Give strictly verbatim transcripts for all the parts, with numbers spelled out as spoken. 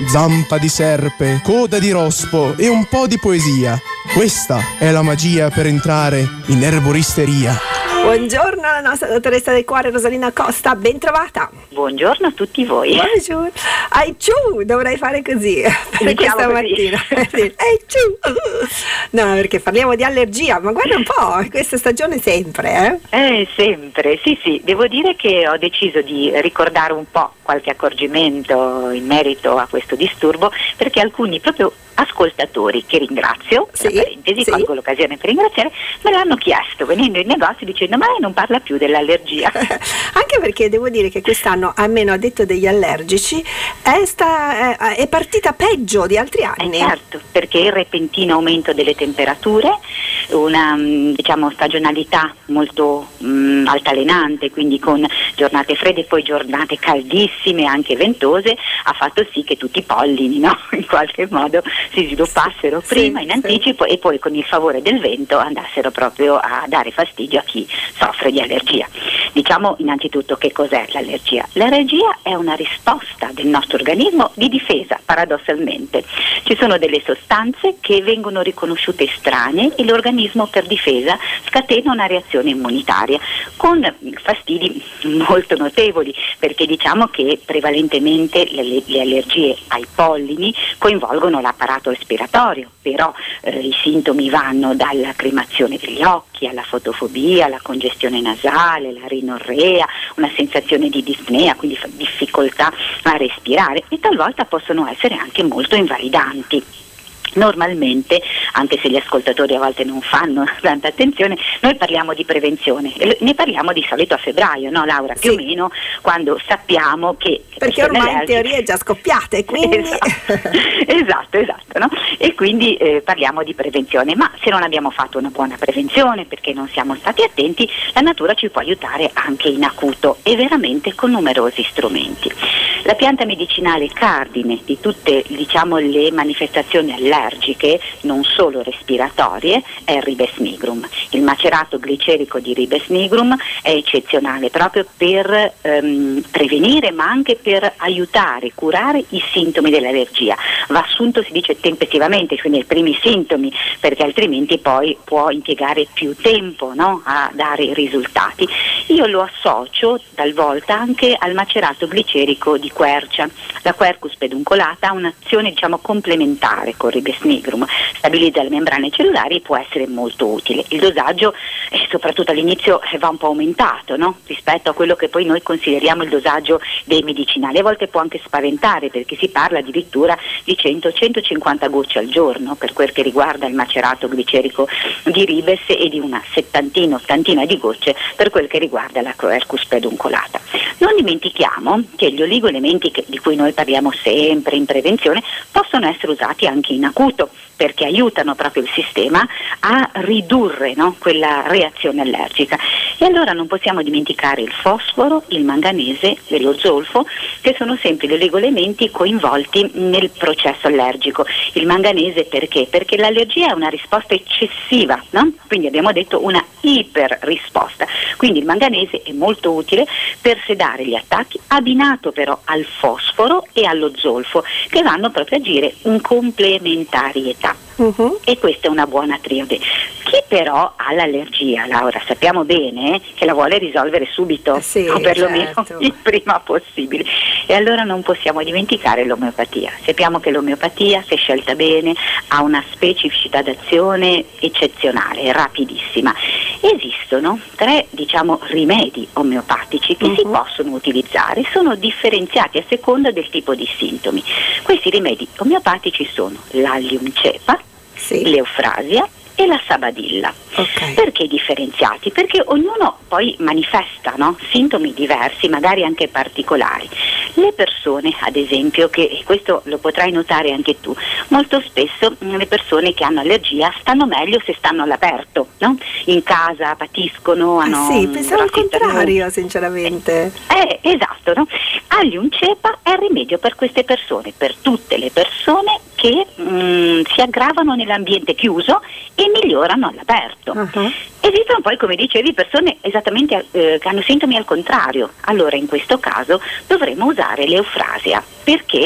zampa di serpe, coda di rospo e un po' di poesia. Questa è la magia per entrare in erboristeria. Buongiorno alla nostra dottoressa del cuore Rosalina Costa, ben trovata. Buongiorno a tutti voi. Buongiorno. Ai ciu, dovrei fare così per questa così. mattina. Ai ciu. No, perché parliamo di allergia, ma guarda un po', questa stagione sempre, eh? Eh, sempre, sì sì, devo dire che ho deciso di ricordare un po' qualche accorgimento in merito a questo disturbo, perché alcuni proprio ascoltatori, che ringrazio, sì, tra parentesi, sì. colgo l'occasione per ringraziare, me l'hanno chiesto venendo in negozio dicendo ma lei non parla più dell'allergia. Anche perché devo dire che quest'anno, almeno a detto degli allergici, è, sta, è, è partita peggio di altri anni. Eh certo, perché il repentino aumento delle temperature, una diciamo stagionalità molto mh, altalenante, quindi con giornate fredde e poi giornate caldissime, anche ventose, ha fatto sì che tutti i pollini, no? In qualche modo si sviluppassero sì, prima sì, in anticipo sì. E poi con il favore del vento andassero proprio a dare fastidio a chi soffre di allergia. Diciamo innanzitutto che cos'è l'allergia? L'allergia è una risposta del nostro organismo di difesa, paradossalmente. Ci sono delle sostanze che vengono riconosciute estranee e l'organismo per difesa scatena una reazione immunitaria con fastidi molto notevoli, perché diciamo che prevalentemente le, le allergie ai pollini coinvolgono l'apparato respiratorio, però eh, i sintomi vanno dalla cremazione degli occhi alla fotofobia, alla congestione nasale, la rinorrea, una sensazione di dispnea, quindi difficoltà a respirare, e talvolta possono essere anche molto invalidanti. Normalmente, anche se gli ascoltatori a volte non fanno tanta attenzione, noi parliamo di prevenzione e ne parliamo di solito a febbraio, no Laura? Più sì. o meno quando sappiamo che perché ormai in teoria è già scoppiata e quindi esatto, esatto, esatto no? E quindi eh, parliamo di prevenzione, ma se non abbiamo fatto una buona prevenzione perché non siamo stati attenti, la natura ci può aiutare anche in acuto e veramente con numerosi strumenti. La pianta medicinale cardine di tutte diciamo le manifestazioni allergiche, non solo respiratorie, è il Ribes nigrum. Il macerato glicerico di Ribes nigrum è eccezionale proprio per ehm, prevenire ma anche per aiutare, curare i sintomi dell'allergia. Va assunto, si dice, tempestivamente, cioè nei primi sintomi, perché altrimenti poi può impiegare più tempo, no, a dare i risultati. Io lo associo talvolta anche al macerato glicerico di quercia. La Quercus peduncolata ha un'azione diciamo complementare con Ribes nigrum, stabilizza le membrane cellulari e può essere molto utile. Il dosaggio, eh, soprattutto all'inizio, eh, va un po' aumentato, no? Rispetto a quello che poi noi consideriamo il dosaggio dei medicinali. A volte può anche spaventare perché si parla addirittura di cento centocinquanta gocce al giorno per quel che riguarda il macerato glicerico di Ribes e di una settantina, ottantina di gocce per quel che riguarda la Quercus peduncolata. Non dimentichiamo che gli oligoelementi che, di cui noi parliamo sempre in prevenzione possono essere usati anche in acuto, perché aiutano proprio il sistema a ridurre, no, quella reazione allergica. E allora non possiamo dimenticare il fosforo, il manganese e lo zolfo, che sono sempre gli oligoelementi coinvolti nel processo allergico. Il manganese perché? Perché l'allergia è una risposta eccessiva, no? Quindi abbiamo detto una iper risposta. Quindi il manganese è molto utile per sedare gli attacchi, abbinato però al fosforo e allo zolfo, che vanno proprio a agire in complementarietà. Uh-huh. E questa è una buona triade. Chi però ha l'allergia, Laura, sappiamo bene che la vuole risolvere subito, sì, o perlomeno certo. il prima possibile, e allora non possiamo dimenticare l'omeopatia. Sappiamo che l'omeopatia, se scelta bene, ha una specificità d'azione eccezionale, rapidissima. Esistono tre diciamo rimedi omeopatici che uh-huh. si possono utilizzare, sono differenziati a seconda del tipo di sintomi. Questi rimedi omeopatici sono l'allium cepa, sì. l'eufrasia e la sabadilla. Okay. Perché differenziati? Perché ognuno poi manifesta, no, sintomi diversi, magari anche particolari. Le persone, ad esempio, che questo lo potrai notare anche tu, molto spesso le persone che hanno allergia stanno meglio se stanno all'aperto, no? In casa patiscono, hanno ah, sì, pensavo al contrario, sinceramente. Eh, esatto, no? Allium cepa è il rimedio per queste persone, per tutte le persone che mh, si aggravano nell'ambiente chiuso e migliorano all'aperto. Uh-huh. Esistono poi, come dicevi, persone esattamente eh, che hanno sintomi al contrario. Allora in questo caso dovremo usare l'eufrasia, perché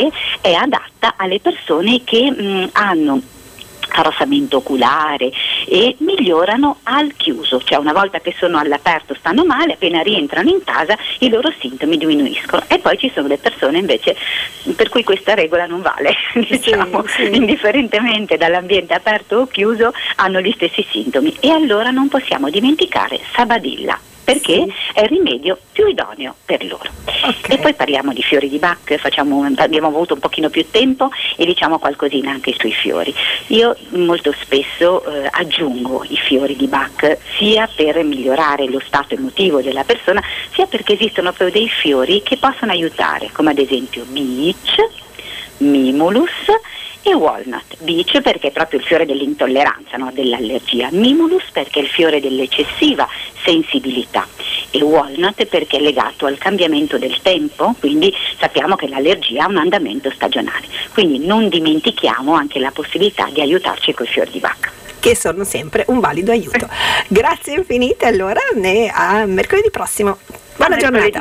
è adatta alle persone che mh, hanno arrossamento oculare e migliorano al chiuso, cioè una volta che sono all'aperto stanno male, appena rientrano in casa i loro sintomi diminuiscono. E poi ci sono le persone invece per cui questa regola non vale, diciamo, sì, sì. indifferentemente dall'ambiente aperto o chiuso hanno gli stessi sintomi, e allora non possiamo dimenticare Sabadilla, perché sì. è il rimedio più idoneo per loro. Okay. E poi parliamo di fiori di Bach, facciamo, abbiamo avuto un pochino più tempo e diciamo qualcosina anche sui fiori. Io molto spesso eh, aggiungo i fiori di Bach, sia per migliorare lo stato emotivo della persona, sia perché esistono proprio dei fiori che possono aiutare, come ad esempio Beech, Mimulus e Walnut. Beech perché è proprio il fiore dell'intolleranza, no? dell'allergia, Mimulus perché è il fiore dell'eccessiva sensibilità, e Walnut perché è legato al cambiamento del tempo, quindi sappiamo che l'allergia ha un andamento stagionale, quindi non dimentichiamo anche la possibilità di aiutarci con i fiori di Bach, che sono sempre un valido aiuto. Grazie infinite, allora, ne a mercoledì prossimo. Buona giornata.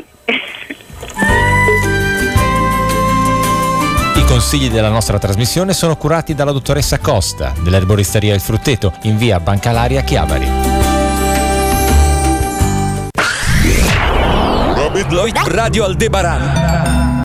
I consigli della nostra trasmissione sono curati dalla dottoressa Costa dell'Erboristeria Il Frutteto in via Bancalaria Chiavari. Radio Aldebaran.